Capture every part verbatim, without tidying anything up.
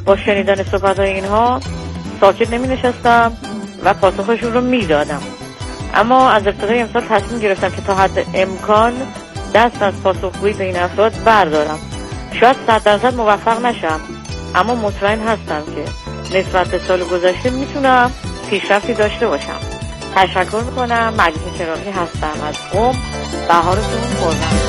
با شنیدن صحبت‌های اینها ساکت نمی‌نشستم و پاسخشون رو میدادم. اما از ابتدای امسال تصمیم گرفتم که تا حد امکان دست از پاسخگویی به این افراد بردارم. شاید صد درصد موفق نشم، اما مطمئن هستم که نسبت به سال گذشته میتونم پیشرفتی داشته باشم. تشکر میکنم. مجید چراغی هستم از قم. بهارتون خورم.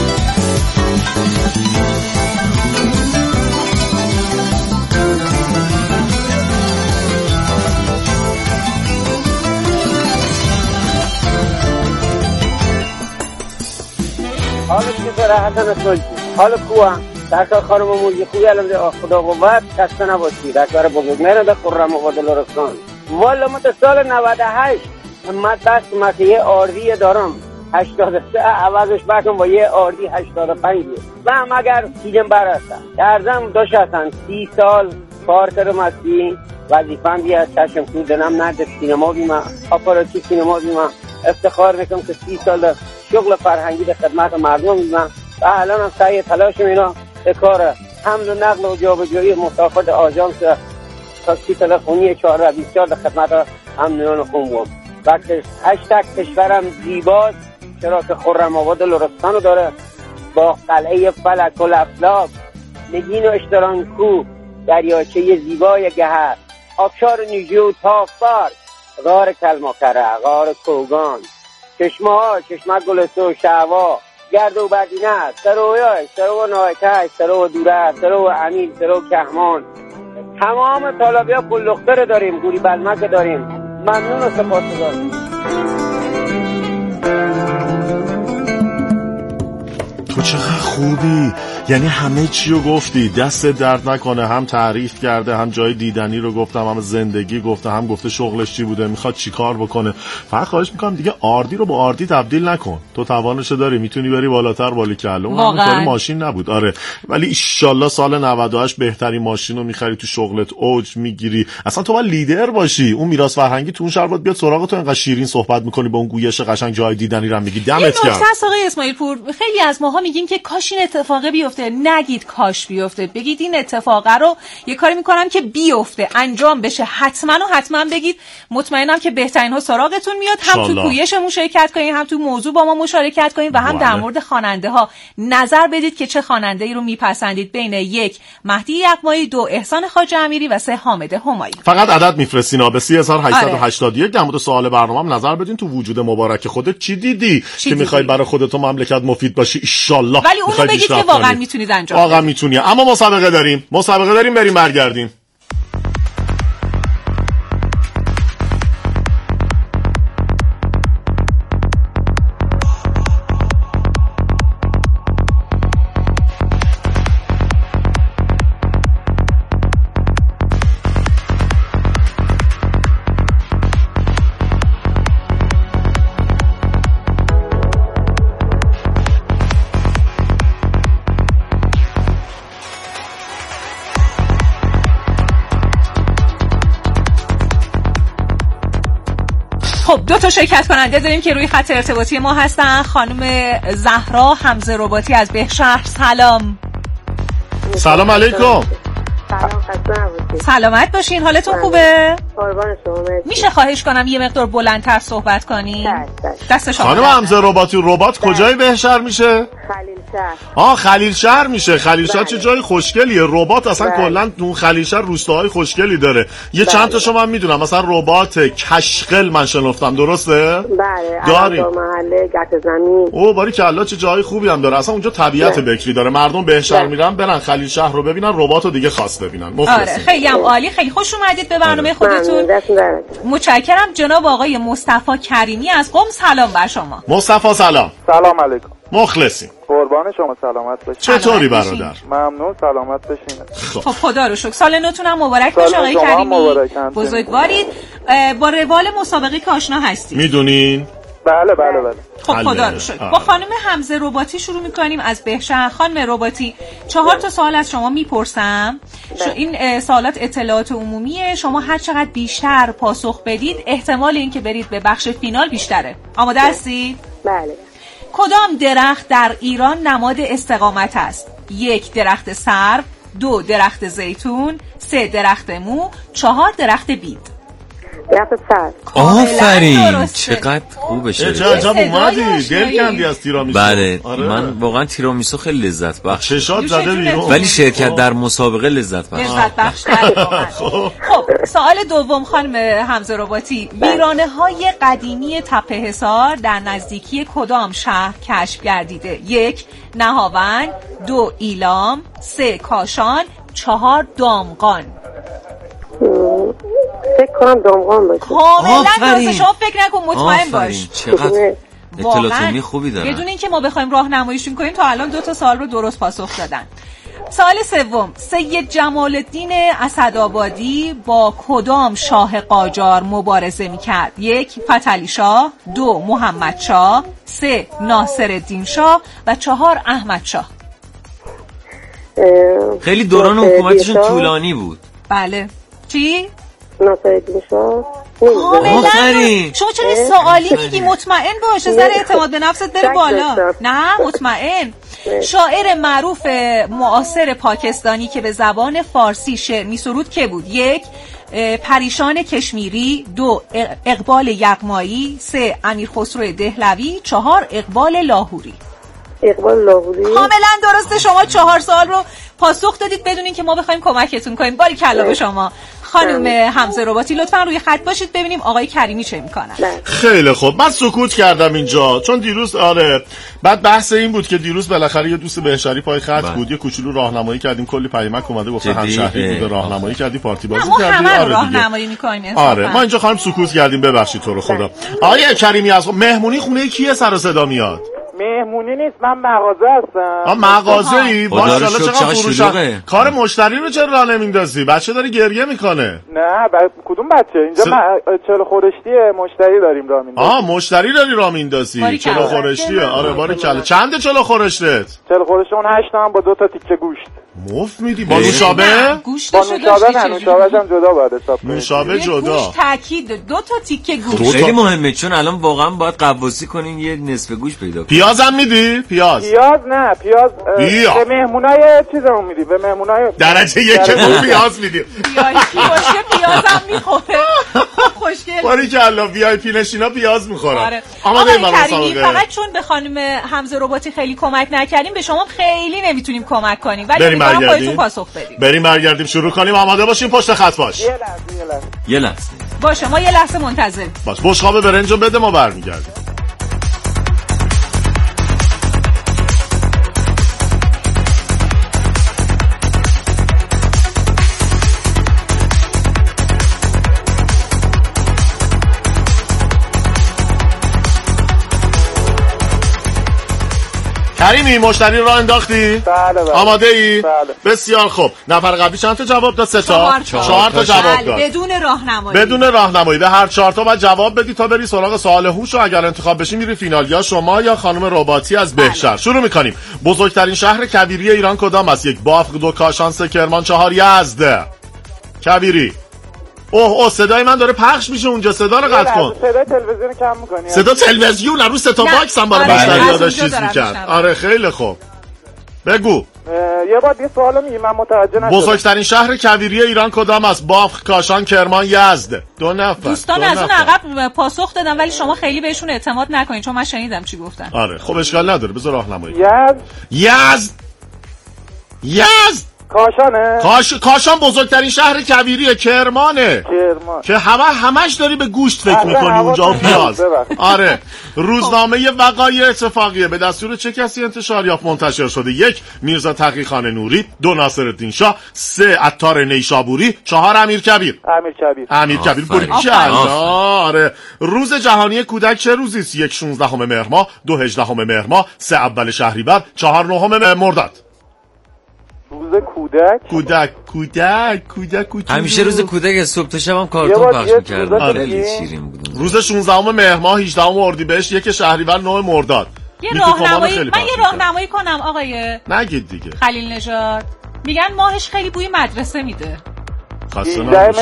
حالا چطوره حسن سلطی؟ حالا کوه در کار خانم موجی خوبی الان خدا قوت خسته نباشی در کار بزرگ مهرده خرم و دلارستان. والا من سال نود و هشت من دست من یه آردی دارم هشتاد و سه عوضش بکن با یه آردی هشتاد و پنج و هم اگر سیجن برستم درزم داشت هستن سی سال کار کردم از سی وظیفم بیا چشم تو دنم نرد سینما بیمه آپاراتی سینما بیمه افتخار میکنم که سی سال شغل فرهنگی به خدمت مردم میدم و الان هم سعی تلاشم اینا به کار حمل و نقل و جابجایی مسافرت آژانس تاکسی تلفنی چهار و بیست به خدمت همنیان خون بود. وقتی هشتگ کشورم زیباست چرا که خرم آباد لرستان رو داره با قلعه فلک و الافلاک نگین و اشترانکو دریاچه زیبای گهر آبشار نیجی و تافار غار کلماکره غار کوگان چشمه ها چشمه گلستو شعوا گرد و بدینه سرویای سرو نایتش سرو دوره سرو امین سرو کهمان تمام طالبیا پلختر داریم گوری بلمک داریم. ممنون و سپاسگزارم. تو چقدر خوبی، یعنی همه چی رو گفتی، دست درد نکنه. هم تعریف کرده، هم جای دیدنی رو گفتم، هم زندگی گفته، هم گفته شغلش چی بوده، میخواد چی کار بکنه. فقط خواهش میکنم دیگه آردی رو با آردی تبدیل نکن. تو توانشو داری، میتونی بری بالاتر بالی کلو. اون همون ماشین نبود آره، ولی ایشالله سال نود و هشت بهترین ماشین رو میخری، تو شغلت اوج میگیری. اصلا تو باید لیدر باشی. اون میراث فرهنگی تو اون شهر باید بیاد سراغ تو. انقدر شیرین صحبت میکنی با اون گویش قشنگ، جای دیدنی رو میگی. دمت گرم. آقای اسماعیل پور، خیلی از ماها میگیم که کاش این اتفاقی بیفته. نگید کاش بیفته، بگید این اتفاقه رو یه کاری میکنم که بیفته، انجام بشه. حتما و حتما بگید. مطمئنم که بهترین ها سراغتون میاد. هم تو کویشمون شرکت کنین، هم تو موضوع با ما مشارکت کنین و هم در مورد خواننده ها نظر بدید که چه خواننده ای رو میپسندید. بین یک مهدی یغمایی، دو احسان خواجه امیری و سه حامد همایی. فقط عدد میفرستینا به سه هزار و هشتصد و هشتاد و یک. در مورد سوال برنامه‌ام نظر بدین. تو وجود مبارک خودت چی دیدی چی که میخوای برای خودت و مملکت مفید باشی ان شاء الله. ولی اونو بگید که واقعا میتونید انجام واقعا میتونی. اما مسابقه داریم مسابقه داریم بریم برگردیم. خب دو تا شرکت کننده داریم که روی خط ارتباطی ما هستن. خانم زهرا حمزه رباطی از بهشهر. سلام. سلام علیکم. سلام، خسته نباشید. سلامت باشین. حالتون خوبه؟ قربان شما. میشه خواهش کنم یه مقدار بلندتر صحبت کنین؟ دست شما. خانم حمزه رباطی، رباط کجای بهشهر میشه؟ خلیل شهر. آه خلیل شهر میشه. خلیل شهر چه جای خوشگلیه. رباط اصلا کلا تو خلیل شهر روستاهای خوشگلی داره. یه بله. چند تاشو من میدونم، مثلا رباط کشغل من شنفتم، درسته؟ بله. داری محله گت زمین. او باری کلا چه جای خوبی هم داره. اصلا اونجا طبیعت بکری داره. مردم بهشهر میرن برن خلیل شهر رو ببینن، رباط رو دیگه خاص ببینن. آره خیلی هم عالی. خیلی خوش اومدید به برنامه خودتون. متشکرم. جناب آقای مصطفی کریمی از قم، سلام بر شما. مصطفی سلام. سلام علیکم. مخلصیم. قربان شما، سلامت باشید. چطوری برادر؟ ممنون، سلامت باشین. خب خدا رو شکر. سال نوتون هم مبارک باشه آقای کریمی. بزرگوارید. با روال مسابقه که آشنا هستید. میدونین؟ بله بله بله. خب خدا رو شکر. با خانم حمزه رباطی شروع میکنیم از بهشهر. خانم رباطی، چهار تا سوال از شما میپرسم. این سوالات اطلاعات عمومیه. شما هر چقدر بیشتر پاسخ بدید احتمال اینکه برید به بخش فینال بیشتره. آماده هستید؟ بله. کدام درخت در ایران نماد استقامت است؟ یک درخت سرو، دو درخت زیتون، سه درخت مو، چهار درخت بید. درخت سر. آفرین چقدر خوبه شده. چه عجب اومدی دل کندی از تیرامیسو. بله آره. من واقعا تیرامیسو خیلی لذت بخش چشات زده بیرون ولی شرکت در مسابقه لذت بخش لذت بخش خب سوال دوم خانم حمزه رباطی، ویرانه های قدیمی تپه حصار در نزدیکی کدام شهر کشف گردیده؟ یک نهاوند، دو ایلام، سه کاشان، چهار دامغان. فکر کنم دامغان باشه. کاملا درسته، شما فکر نکن مطمئن باش. چقدر اطلاعاتی خوبی دارن. بدون اینکه ما بخوایم راهنماییشون کنیم تا الان دو تا سوال رو درست پاسخ دادن. سوال سوم، سید جمال الدین اسدآبادی با کدام شاه قاجار مبارزه میکرد؟ یک فتحعلی شاه، دو محمد شاه، سه ناصرالدین شاه و چهار احمد شاه. خیلی دوران حکومتشون طولانی بود. بله. چی؟ ناصرالدین شاه. کاملا. شما چرا سوالی میگی؟ مطمئن باشه، ذره اعتماد به نفست بره بالا. نه مطمئن. شاعر معروف معاصر پاکستانی که به زبان فارسی شعر میسرود که بود؟ یک پریشان کشمیری، دو اقبال یغمایی، سه امیر خسرو دهلوی، چهار اقبال لاهوری. اقبال لاهوری. کاملا درسته، شما چهار سال رو پاسخ دادید بدون اینکه ما بخوایم کمکتون کنیم. باری کلا به شما. خانم حمزه رباطی لطفا روی خط باشید ببینیم آقای کریمی چه میکنن. خیلی خوب، من سکوت کردم اینجا چون دیروز آره بعد بحث این بود که دیروز بالاخره یه دوست بهشاری پای خط بله. بود، یه کوچولو راهنمایی کردیم، کلی پیامک اومده گفت همشهری بوده، راهنمایی کردی، پارتی بازی ما کردی. همه آره راهنمایی میکنیم. آره ما اینجا خانم سکوت کردیم، ببخشید تو رو خدا. آقای کریمی از مهمونی خونه کیه سر و صدا میاد؟ مهمونی نیست، من مغازه هستم. آ مغازه‌ای؟ ماشاءالله چقدر فروش. کار مشتری رو چرا راه نمیندازی؟ بچه داره گریه میکنه. نه ب... کدوم بچه؟ اینجا س... من چلو خورشتی مشتری داریم راه میندازیم. آ مشتری داری راه میندازی؟ چلو خورشتیه. آره باریکلا. چنده چلو خورشتت؟ چلو خورشت اون هشت تا با دو تا تیکه گوشت. مفت میدی؟ با نوشابه؟ با نوشابه نه، نوشابه‌ش هم جدا باید حساب کنی. نوشابه جدا. گوشت تاکید دو تا تیکه گوشت. خیلی مهمه چون الان واقعا باید قواسی کنین یه نصف گوشت پیدا کنین. پیازم میدی؟ پیاز. پیاز نه، پیاز به مهمونای چیزمون میدی، به مهمونای درجه یک که پیاز میدی. وی آی پی باشه پیازم میخوره. خوشگل. باریکلا وی آی پی نشینا پیاز میخورن. آره. آماده برای مسابقه. فقط چون به خانم حمزه رباطی خیلی کمک نکردیم به شما خیلی نمیتونیم کمک کنیم. ولی میگم خودتون پاسخ بدید. بریم برگردیم شروع کنیم. آماده باشین، پشت خط باش. یه لحظه یه لحظه. یه لحظه. باشه ما یه لحظه منتظر. باش بشقاب برنجو بده ما برمیگردیم. کریمی مشتری را انداختی؟ بله بله. آماده ای؟ بله. بسیار خوب. نفر قبلی چند تا جواب داد؟ سه تا؟ چهار تا جواب داد. بدون راهنمایی. بدون راهنمایی. به هر چهار تا باید جواب بدی تا بری سراغ سوال هوش و اگر انتخاب بشی میری فینال، یا شما یا خانم رباطی از بهشهر. بله. شروع میکنیم. بزرگترین شهر کبیری ایران کدام است؟ یک بافق، دو کاشان، سه کرمان، چهار یزد. کبیری. اوه اوه صدای من داره پخش میشه اونجا، صدا رو قطع کن. صدای تلویزیون کم می‌کنی؟ صدا تلویزیون رو سه تا باکس هم برای مشتری‌ها داشت چیز می‌کرد. آره خیلی خوب. بگو. یه بار یه سوالو میگی من متوجه نشدم. بزرگترین شهر کبیری ایران کدام است؟ بافق، کاشان، کرمان، یزد. دو نفر. دوستان از اون عقب پاسخ دادن ولی شما خیلی بهشون اعتماد نکنین چون من شنیدم چی گفتن. آره خب اشکال نداره، بذار راهنمایی. یزد. یزد. یزد. کاشانه؟ کاش... کاشان بزرگترین شهر کبیریه. کرمانه. کرمان. که همه همش داری به گوشت فکر میکنی اونجا و پیاز. آره. روزنامه وقایع اتفاقیه به دستور چه کسی انتشار یافت منتشر شده؟ یک میرزا تقی‌خان نوری، دو ناصرالدین شاه، سه عطار نیشابوری، چهار امیر کبیر. امیر کبیر. امیر کبیر باریکلا. آره. روز جهانی کودک چه روزی است؟ یک شانزدهم مهر ماه، دو هجدهم مهر ماه، سه اول شهریور، چهار نهم مرداد. روز کودک کودک کودک کودک کودک همیشه روز کودک از صبح تا شب هم کارتون پخش می‌کردن. خیلی شیرین بود. روز شانزدهم مهر ماه، هجدهم اردیبهشت، یک شهریور، نه مرداد. یه راهنمایی من یه راهنمایی کنم آقای نگید دیگه. خلیل نژاد. میگن ماهش خیلی بوی مدرسه میده. خسته نباشید.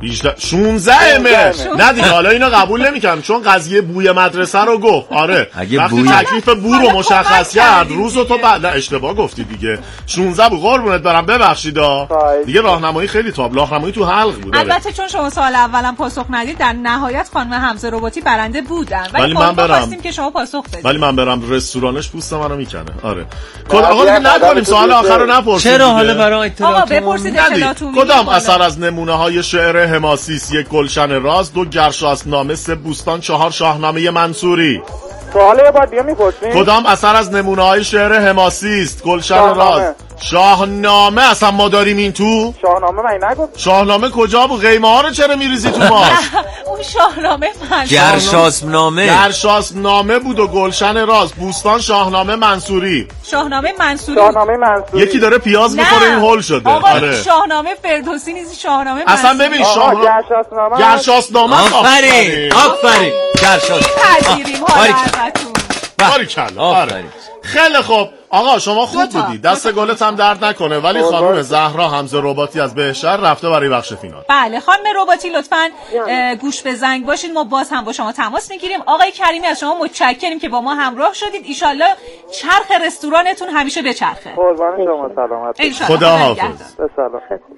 هجده شانزده مهر. نه دیگه حالا اینو قبول نمیکنم چون قضیه بوی مدرسه رو گفت. آره وقتی تکلیف بو رو مشخص کرد روزو تو بعد اشتباه گفتی دیگه. شانزده بود. قربونت برم ببخشید دیگه راهنمایی خیلی تاب راهنمایی تو حلق بود. البته چون شما سوال اولم پاسخ ندید در نهایت خانم حمزه رباطی برنده بودن ولی من برم خواستیم که شما پاسخ بدید. ولی من برم رستورانش پوست منو میکنه. آره کد آقا دیگه نکنیم سوال آخر رو نپرسید. چرا حالا برای اطلاعات آقا بپرسید اطلاعاتون. کدام اثر از نمونه های شعر حماسیست؟ یک گلشن راز، دو گرشاسنامه، سه بوستان، چهار شاهنامه منصوری. سواله یه بار دیگه میپرسیم. کدام اثر از نمونه های شعر حماسیست؟ گلشن راز. شاهنامه اصلا ما داریم این تو؟ شاهنامه من نگفت. شاهنامه کجا بود؟ قیمه ها رو چرا میریزی تو ماش؟ اون شاهنامه من گرشاسنامه گرشاسنامه بود و گلشن راز. بوستان شاهنامه منصوری. شاهنامه منصوری شاهنامه منصوری. یکی داره پیاز میخوره این هول شده. آره شاهنامه فردوسی نیست شاهنامه منصوری. اصلا ببین شاهنامه گرشاسنامه گرشاسنامه آفرین آفرین گرشاسنامه باریکلا. آره خیلی خوب آقا شما خوب بودی دست گلت هم درد نکنه ولی خانم زهرا حمزه رباطی از بهشهر رفته برای بخش فینال. بله خانم رباطی لطفاً گوش به زنگ باشید ما باز هم با شما تماس میگیریم. آقای کریمی از شما متشکریم که با ما همراه شدید. ان شاءالله چرخ رستورانتون همیشه بچرخه. قربان شما سلامت. خدا حافظ. سلام.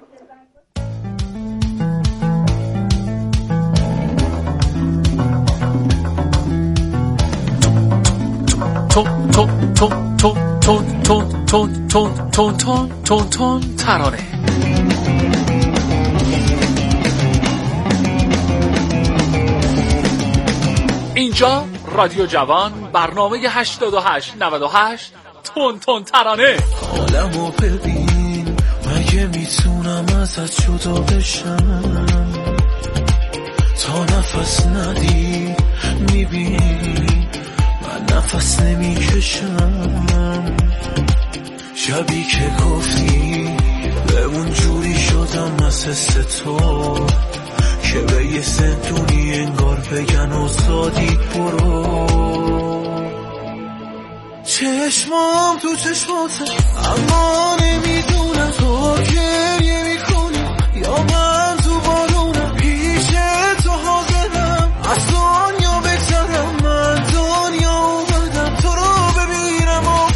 تون تون تون تون تون تون تون تون تون تون تون ترانه. اینجا رادیو جوان برنامه هشتاد و هشت نود و هشت تون تون ترانه. حالمو ببین مگه میتونم ازت جدا بشم تا نفس ندی میبینی من نفس نمیکشم شبی که گفتی به اون جوری شدم از حس تو که به یه سنتونی انگار بگن و سادی برو چشمام تو چشماته اما نمیدونم تو گریه میکنی یا من تو بارونم پیش تو حاضرم از دنیا بگذرم من دنیا اومدم تو رو ببینم و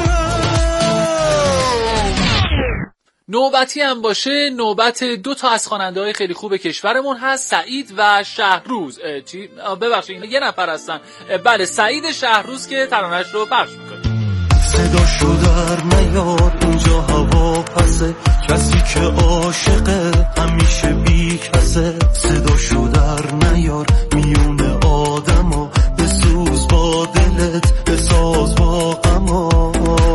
نوبتی هم باشه نوبت دو تا از خواننده‌های خیلی خوب کشورمون هست سعید و شهروز. چی ببخشید یه نفر هستن. بله سعید شهروز که ترانه‌اش رو پخش می‌کنه. صدا شو در نیاد اونجا هوا پسه کسی که عاشقه همیشه بی کسه صدا شو در نیار میونه آدما بسوز با دلت بساز با غما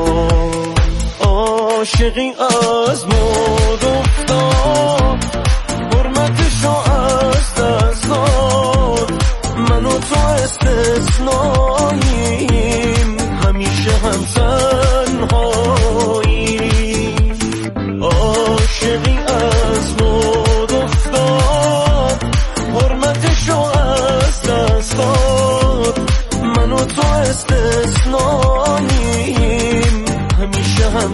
عاشقی از مود افتاد حرمتشو از دست داد من و تو استثناییم همیشه هم تنهاییم عاشقی از مود افتاد حرمتشو از دست داد من و تو استثناییم همیشه هم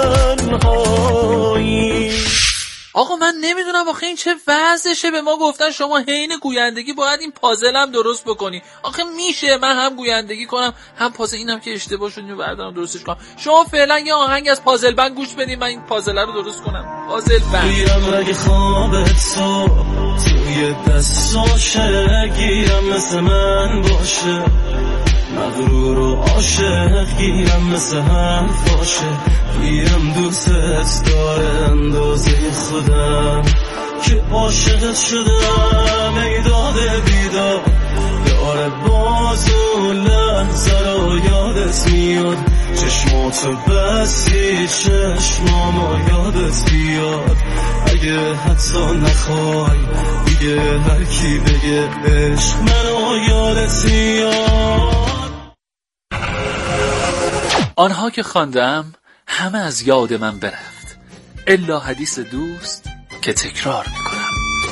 تنهاییم. آقا من نمیدونم آخه این چه وضعشه. به ما گفتن شما حین گویندگی باید این پازل هم درست بکنی. آخه میشه من هم گویندگی کنم هم پازل اینم که اشتباه شد اینو بردارم درستش کنم. شما فعلا یه آهنگ از پازل بند گوش بدین من این پازل رو درست کنم. پازل بند گیرم رگ خوابت سو توی دستاشه گیرم مثل من باشه مغرور و عاشق گیرم مثل هم باشه گیرم دوستت داره اندازه خودم که عاشقت شدم ای داده بیدار یاره بازو لحظه رو یادت میاد چشماتو بستی چشمامو یادت بیاد اگه حتی نخوای دیگه هر کی بگه عشق منو یادت میاد. آنها که خواندم همه از یاد من برفت الا حدیث دوست که تکرار میکنم.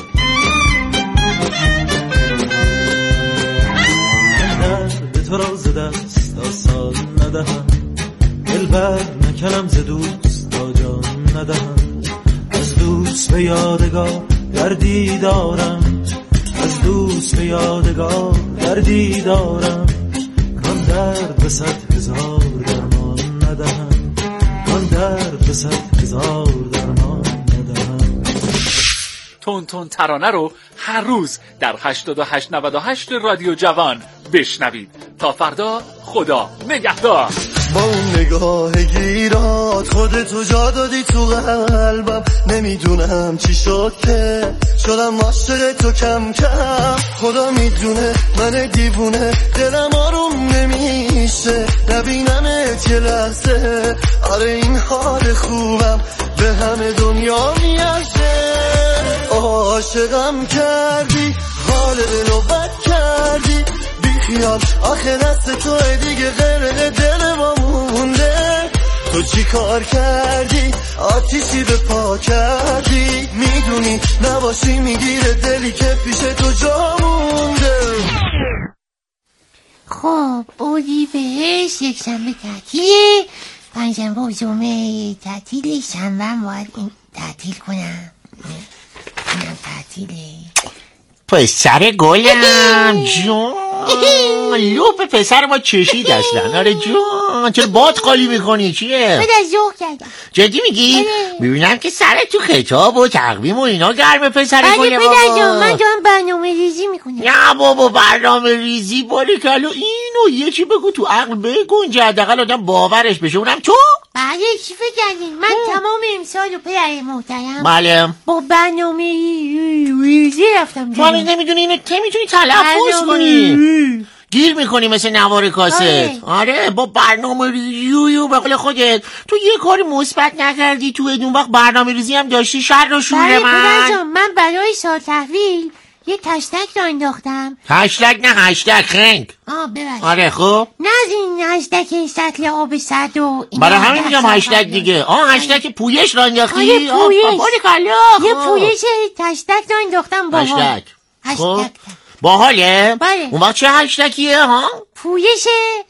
به تو راز دست آسان ندهم دل بر نکنم ز دوست تا جان ندهم از دوست به یادگار در دردی دارم از دوست به یادگار، دردی دارم کان درد به صد هزار درمان ندهم، کان درد به صد هزار درمان ندهم. تون تون ترانه رو هر روز در هشتاد و هشت نود و هشت رادیو جوان بشنوید. تا فردا، خدا نگهدار. با اون نگاه گیرات خودتو جا دادی تو قلبم، نمیدونم چی شد که شدم عاشق تو کم کم. خدا میدونه من دیوونه دلم آروم نمیشه نبینمت یه لحظه. آره این حال خوبم به همه دنیا میارزه. عاشقم کردی حال دلو بد کردی بیخیال، آخه دست توی دیگه غرق دل ما مونده. تو چی کار کردی آتیشی به پا کردی، میدونی نباشی میگیره دلی که پیش تو جا مونده. خب اردیبهشت یک شنبه تعطیله، پنجشنبه و جمعه تعطیله، شنبه هم باید این تعطیل کنم، اینم تعطیله. پسر گلم جون، لوپ پسر ما چشید اصلا. آره جون، چرا باد خالی میکنی؟ چیه؟ من از ذوق کردم. جدی میگی؟ ببینم که سرت تو کتاب و تقویم و اینا گرمه پسر گل بابا. پدر جان من دارم برنامه ریزی میکنم. نه بابا برنامه ریزی بالی کلو اینو یه چی بگو تو عقل بگنجه، حداقل آدم باورش بشه. اونم تو؟ بله چی فکر کردین؟ من تمام امسال و پدر محترم بله با برنامه ریزی رفتم جلو. ولی نمیدونی اینو که میتونی تلفظ کنی، گیر میکنی مثل نوار کاست. آره, آره با برنامه ریزی به قول خودت تو یه کاری مثبت نکردی تو اون وقت برنامه ریزی هم داشتی شر و شور. بله من من برای سال تحویل یه تشتک را انداختم. هشتگ نه هشتگ خنگ. آه ببخشید. آره خب نه از این هشتگ سطل آب صد و برای همین میگم هشتگ دیگه. آه هشتگ پویش را انداختی؟ آره پویش. آه یه پویش تشتک را انداختم با هشتگ. خب باحاله؟ بله. اون وقت چه هشتگیه ها؟ پویش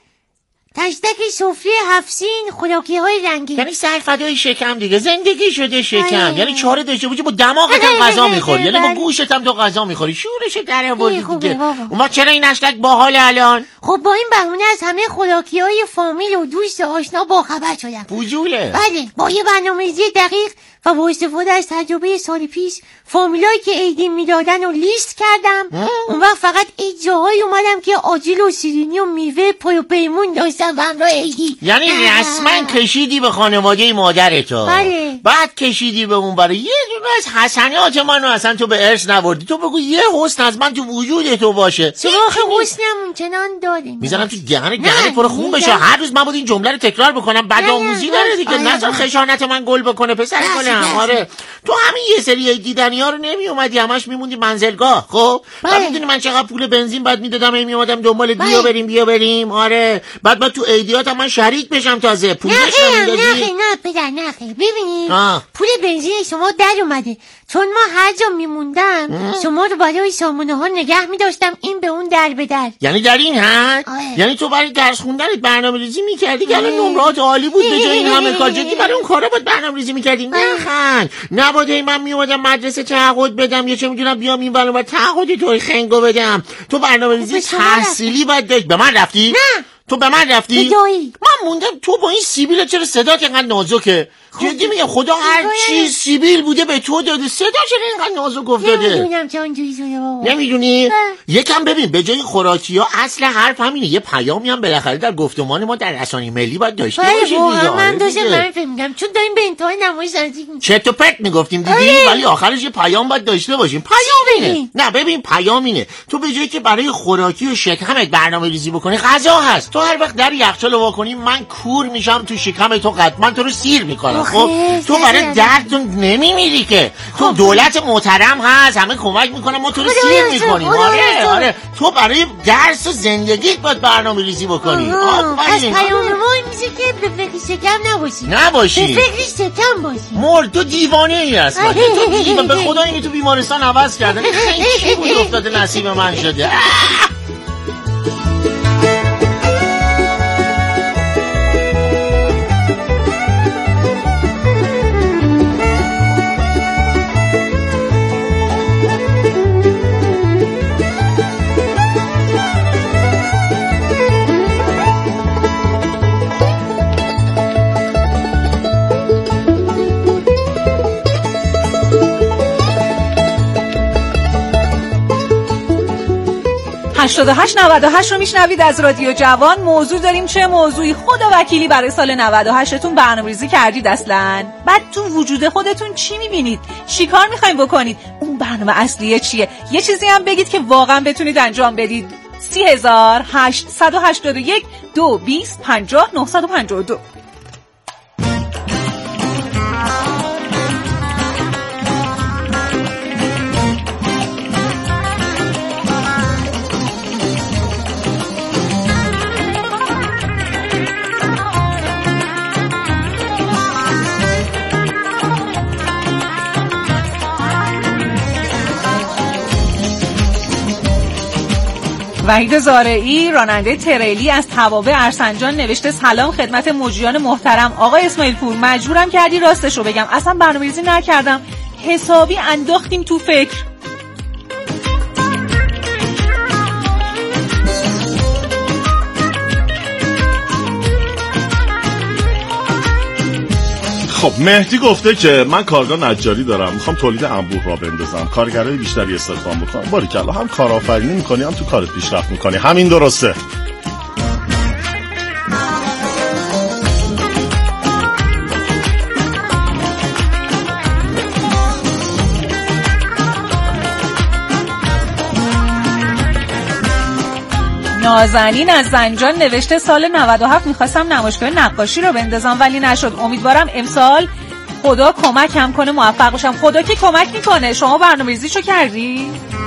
تشتک سفره هفسین خوراکی های رنگی. یعنی سر فدای شکم دیگه، زندگی شده شکم. یعنی چاره داشته باشی با دماغت هم غذا میخوری، یعنی با گوشت هم تو غذا میخوری، شورش در آوردی دیگه. اون وقت چرا این هشتگ باحاله الان؟ خب با این بهونه از همه خوراکی های فامیل و دوست آشنا با خبر شدم. فوجوله. بله با یه برنامه‌ریزی دقیق و با استفاده از تجربه سال پیش فامیلایی که عیدی میدادن و لیست کردم. اون وقت فقط این جاهایی اومدم که آجیل و سیرینی و میوه پای و پیمون داشتم و همراه عیدی. یعنی رسما کشیدی به خانواده مادرتو. بله. بعد کشیدی به اون برای یه دونه از حسنات منو اصلا تو به ارث نبردی. تو بگو یه حسن از من تو وجود تو باشه. سراخ حسنم چنان داریم. میزنم تو دهن دهن پر خون بشه. هر روز من بود این جمله رو تکرار بکنم. بعد آموزی داره دیگه. نذار خشانت من گل بکنه پسر گلم. آره تو همین یه سری دیدنی ها رو نمی اومدی همش میموندی منزلگاه. خب بعد میدونی من چقدر پول بنزین بعد میدادم می اومدم دنبال بیا بریم بیا بریم. آره بعد بعد تو ایدیات من شریک بشم تازه پولش هم میدادی. نه نه پدر نه خیر ببینید پول بنزین شما در اومده چون ما هر جا میموندم شما رو برای سامانه ها نگه میداشتم این به اون در به در. یعنی در این حد یعنی تو برای درس خوندنت برنامه‌ریزی میکردی که الان نمرات عالی بود به جای این همه کار جدی برای اون کارا بود برنامه‌ریزی میکردی. نه نباده من میومدم مدرسه تعهد بدم یا چه میدونم بیام این برنامه تعهد تو خنگو بدم. تو برنامه‌ریزی تحصیلی باید داشت. به من رفتی؟ نه تو به من رفتی؟ بدایی. من موندم تو با این سیبیل چرا صدات اینقدر نازکه؟ جدی میگم خدا هر چیز سیبیل بوده به تو داده. صدا چرا اینقدر نازک افتاده؟ نمیدونم چون جوری شده بابا. نمیدونی؟ یکم ببین به جای خوراکی ها اصل حرف همینه. یه پیامی هم بالاخره در گفتمان ما در رسانه ملی باید داشته باشه دیگه. من داشتم من فهم میگم چون داریم به انتهای نمایش نزدیک میشیم. چرت و پرت میگفتیم دیدی ولی آخرش یه پیام باید داشته باشیم. پیام اینه. نه ببین پیام اینه تو به جایی که برای خوراکی و شکمت برنامه‌ریزی بکنی غذا هست. تو هر وقت در یخچال وا کنی من کور میشم تو شکم تو قطعا تو رو سیر میکنم. خب تو برای درد نمیمیری که. تو دولت محترم هست همه کمک میکنن ما تو رو سیر میکنیم. آره آره تو برای درس و زندگیت باید برنامه‌ریزی بکنی. از پیام ما میشه که به فکر شکم نباشی. نباشی. به فکر شکم باشی. مرد تو دیوانه ای اصلا. تو دیوانه به خدا اینو تو بیمارستان عوض کردن. خیلی بود افتاده نصیب من شده. هشتاد و هشت نود و هشت رو میشنوید از رادیو جوان. موضوع داریم چه موضوعی؟ خدا وکیلی برای سال نود و هشت تون برنامه‌ریزی کردید اصلاً؟ بعد تو وجود خودتون چی میبینید؟ چی کار میخواین بکنید؟ اون برنامه اصلیه چیه؟ یه چیزی هم بگید که واقعا بتونید انجام بدید. سی هزار هشتصد و هشتاد و یک دو بیست پنجاه نهصد و پنجاه و دو. وحید زارعی راننده تریلی از توابع ارسنجان نوشته سلام خدمت مجریان محترم. آقای اسماعیل پور مجبورم کردی راستشو بگم، اصلا برنامه‌ریزی نکردم، حسابی انداختیم تو فکر. خب مهدی گفته که من کارگاه نجاری دارم، میخوام تولید انبوه را بندازم، کارگرای بیشتری استخدام بکنم. باریکلا، هم کارآفرینی میکنی هم تو کارت پیشرفت میکنی. همین درسته. نازنین از زنجان نوشته سال نود و هفت میخواستم نمایشگاه نقاشی رو بندازم ولی نشد. امیدوارم امسال خدا کمکم کنه موفق بشم. خدا که کمک میکنه. شما برنامه‌ریزیشو کردی؟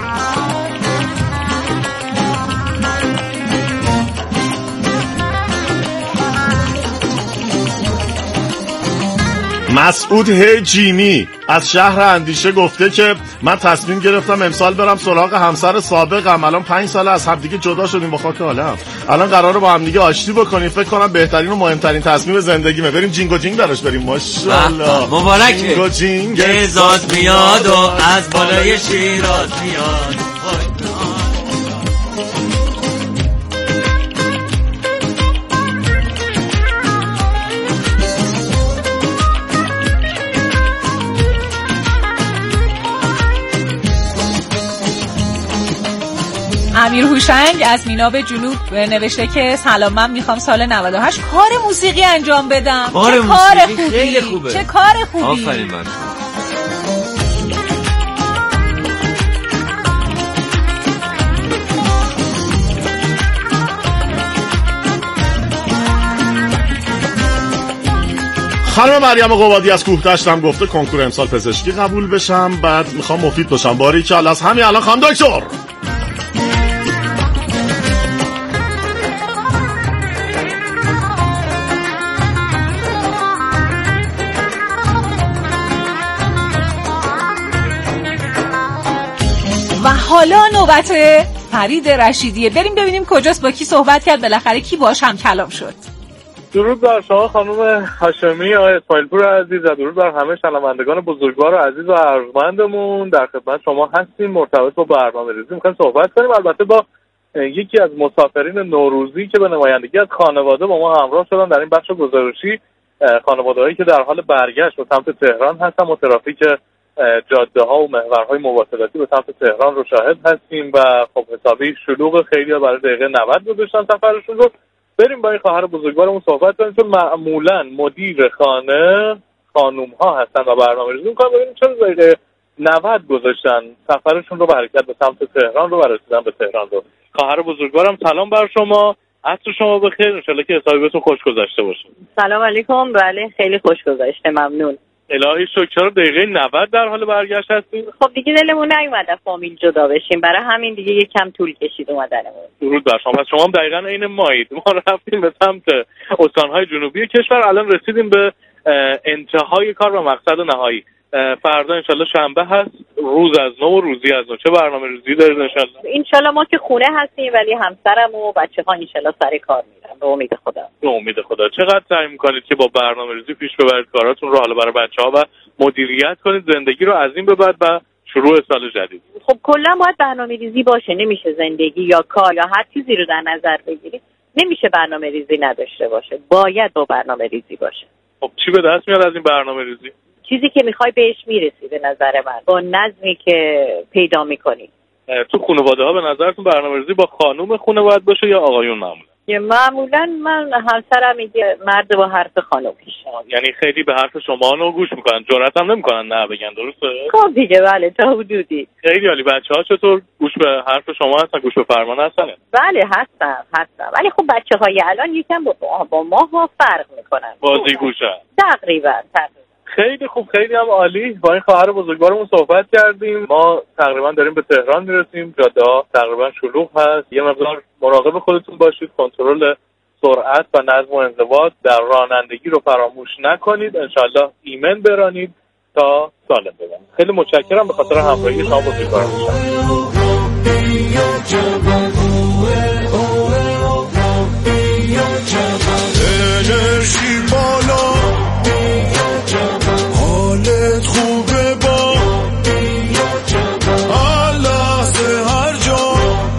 مسعود هجیمی از شهر اندیشه گفته که من تصمیم گرفتم امسال برم سراغ همسر سابقم. الان پنج سال از همدیگه جدا شدیم با خاک عالم. الان قراره با همدیگه آشتی بکنیم. فکر کنم بهترین و مهمترین تصمیم زندگیمه. بریم جینگو جینگ براش بریم. ماشاءالله مبارک. جینگو جینگ زاد میاد و از بالای شیراز میاد. امیر هوشنگ از میناب جنوب نوشته که سلام، من میخوام سال نود و هشت کار موسیقی انجام بدم. کار چه موسیقی کار خوبی. خیلی خوبه. چه کار خوبی. آفرین من. خانم مریم قبادی از کوهدشت هم گفته کنکور امسال پزشکی قبول بشم، بعد میخوام مفید باشم. باریکلا، از همین الان خانم دکتر. و حالا نوبت فرید رشیدیه. بریم ببینیم کجاست، با کی صحبت کرد، بالاخره کی باهاش هم کلام شد. درود بر شما خانم هاشمی، آقای اسماعیل پور عزیز، و درود بر همه شنوندگان بزرگوار عزیز و ارجمندمون. در خدمت شما هستیم. مرتبط با برنامه‌ریزی می‌خوایم صحبت کنیم، البته با یکی از مسافرین نوروزی که به نمایندگی از خانواده با ما همراه شدن در این بخش گزارشی. خانواده‌هایی که در حال برگشت به سمت تهران هستن و ترافیک جاده‌ها و محورهای مواصلاتی به سمت تهران رو شاهد هستیم و خب حسابی شلوغ خیلی‌ها برای دقیقه نود گذاشتن سفرشون رو. بریم با این خواهر بزرگوارمون صحبت کنیم، چون معمولاً مدیر خانه خانوم‌ها هستن و برنامه‌ریزی می‌کنن. ببینیم چرا دقیقه نود گذاشتن سفرشون رو به حرکت به سمت تهران رو و رسیدن به تهران رو. خواهر بزرگوارم سلام بر شما. عصر شما بخیر، انشالله که حسابی بهتون خوش گذشته باشه. سلام علیکم. بله خیلی خوش گذشته، ممنون. الهی شکر. چرا دقیقه نود در حال برگشت هستیم؟ خب دیگه دلمون نیومد از فامیل جدا بشیم، برای همین دیگه یک کم طول کشید اومدنمون. درود بر شما. پس شما هم دقیقاً عین مایید. ما رفتیم به سمت استان‌های جنوبی کشور، الان رسیدیم به انتهای کار و مقصد نهایی. فردا انشالله شنبه هست، روز از نو و روزی از نو. چه برنامه‌ریزی دارید انشالله؟ انشالله ما که خونه هستیم ولی همسرم و بچه‌ها انشالله سر کار میرن، به امید خدا. به امید خدا. چقدر سعی می‌کنید که با برنامه‌ریزی پیش ببرید کاراتون رو، حالا برای بچه‌ها و مدیریت کنید زندگی رو از این به بعد و شروع سال جدید؟ خب کلا باید برنامه‌ریزی باشه، نمیشه زندگی یا کار یا هر چیزی رو در نظر بگیرید نمیشه برنامه‌ریزی نداشته باشه، باید با برنامه‌ریزی باشه. خب چی به دست میاد از این برنامه‌ریزی؟ چیزی که میخوای بهش میرسی به نظر من، با نظمی که پیدا میکنی. تو خانواده ها به نظرتون برنامه‌ریزی با خانم خونه باید باشه یا آقایون معمولا؟ معمولا من همسرم میگه مرد با حرف خانومش. یعنی خیلی به حرف شما رو گوش میکنن، جرأت هم نمیکنن نه بگن، درسته؟ خب دیگه بله تا حدودی. خیلی عالی. بچه‌ها چطور گوش به حرف شما هستن، گوش به فرمان هستن؟ بله هستن هستن ولی خب بچه‌های الان یکم با, با ما ها فرق میکنن. بازی گوشن. تقریبا تقریبا. خیلی خوب، خیلی هم عالی. با این خواهر بزرگوارمون صحبت کردیم. ما تقریبا داریم به تهران میرسیم. جاده‌ها تقریبا شلوغ هست. یه مقدار مراقب خودتون باشید. کنترل سرعت و نظم و انضباط در رانندگی رو فراموش نکنید. انشالله ایمن برانید تا سالم ببرید. خیلی متشکرم به خاطر همراهی شما بزرگوارمون. حالت خوبه با لحظه هر جا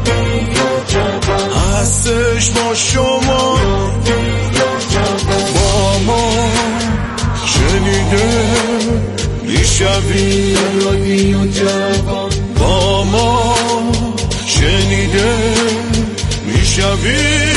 هستش با شما با ما شنیده میشوی با ما شنیده میشوی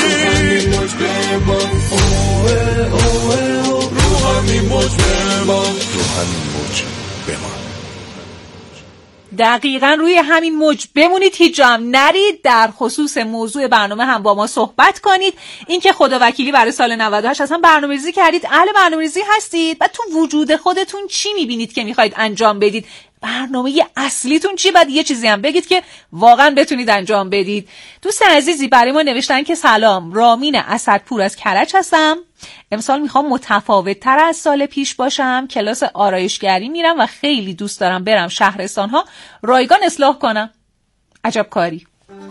دقیقا روی همین موج بمونید، هیچ جا هم نرید. در خصوص موضوع برنامه هم با ما صحبت کنید. این که خدا وکیلی برای سال نود و هشت اصلا برنامه‌ریزی کردید، اهل برنامه‌ریزی هستید و تو وجود خودتون چی می‌بینید که می‌خواید انجام بدید؟ برنامه اصلیتون چی؟ بعد یه چیزی هم بگید که واقعا بتونید انجام بدید. دوست عزیزی برای ما نوشتن که سلام، رامین اسدپور از کرج هستم. امسال میخوام متفاوت تر از سال پیش باشم. کلاس آرایشگری میرم و خیلی دوست دارم برم شهرستان ها رایگان اصلاح کنم. عجب کاری.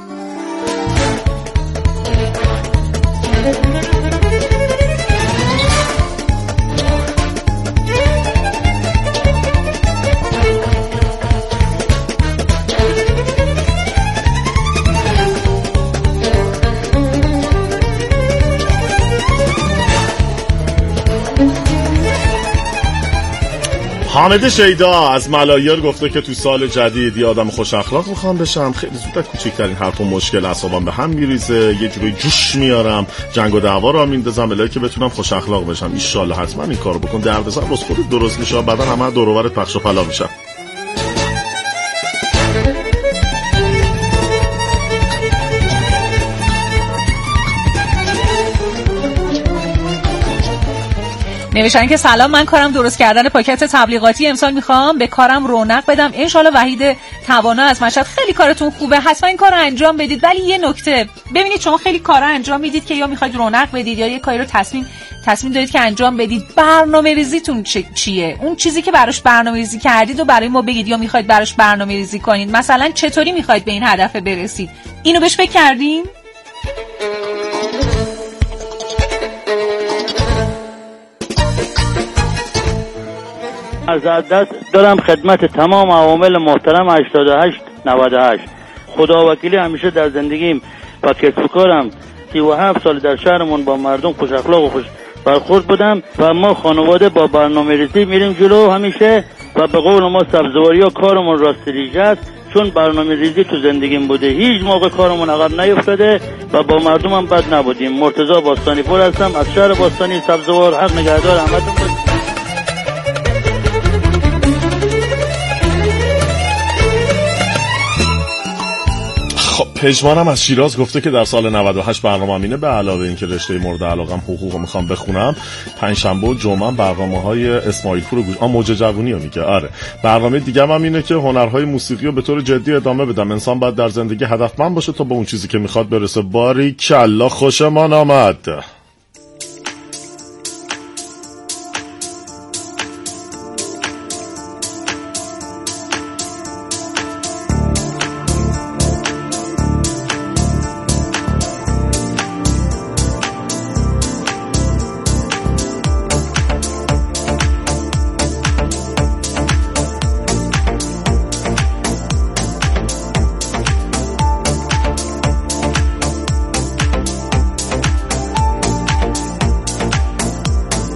حامد شیدا از ملایر گفته که تو سال جدید یه آدم خوش اخلاق میخوام بشم. خیلی زود از کوچکترین حرف و مشکل اعصابم به هم میریزه، یه جوری جوش میارم، جنگ و دعوا را میندازم الهی که بتونم خوش اخلاق بشم. ان شاء الله حتما این کارو بکن. دردسر روز خودت درست میشه، بعدا همه دور و برت پخش و پلا میشن. نوشتن که سلام، من کارم درست کردن پاکت تبلیغاتی. امسال میخوام به کارم رونق بدم. انشالله. وحید توانا از مشهد. خیلی کارتون خوبه، حتما این کارو انجام بدید. ولی یه نکته، ببینید شما خیلی کارا انجام میدید که یا میخواید رونق بدید یا یه کاری رو تصمیم تصمیم دارید که انجام بدید. برنامه‌ریزیتون چیه؟ اون چیزی که براش برنامه‌ریزی کردید و برای ما بگید، یا میخواید براش برنامه‌ریزی کنید. مثلا چطوری میخواید به این هدف برسید؟ اینو بهش فکر کردین؟ از دست دارم خدمت تمام عوامل محترم هشتاد و هشت نود و هشت. خدا وکیلی همیشه در زندگیم و کسب و کارم سی و هفت سال در شهرمون با مردم خوش اخلاق و خوش برخورد بودم و ما خانواده با برنامه ریزی میریم جلو همیشه و به قول ما سبزواری ها کارمون راست ریجه است، چون برنامه ریزی تو زندگیم بوده. هیچ موقع کارمون عقب نیفتاده و با مردم هم بد نبودیم. مرتضی باستانی پور هستم از شهر باستانی سبزوار. حق نگهدار همتون. خب پژمانم از شیراز گفته که در سال نود و هشت برنامه‌ام اینه به علاوه اینکه رشته مورد علاقم حقوق میخوام بخونم، پنجشنبه و جمعه برنامه‌های اسماعیل پور گوش آ موج جوونی رو میگه. آره برنامه دیگه هم اینه که هنرهای موسیقی رو به طور جدی ادامه بدم. انسان باید در زندگی هدفمند باشه تا به اون چیزی که میخواد برسه. باریکلا، خوشمان آمد.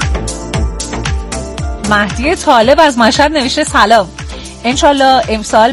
مهدی طالب از مشهد نوشته سلام، انشالله امسال